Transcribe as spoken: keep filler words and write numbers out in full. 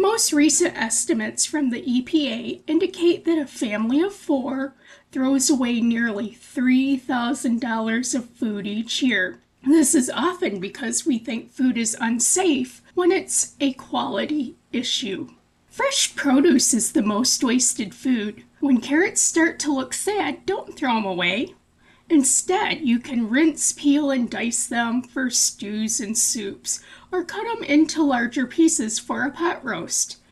most recent estimates from the E P A indicate that a family of four throws away nearly three thousand dollars of food each year. This is often because we think food is unsafe when it's a quality issue. Fresh produce is the most wasted food. When carrots start to look sad, don't throw them away. Instead, you can rinse, peel, and dice them for stews and soups, or cut them into larger pieces for a pot roast.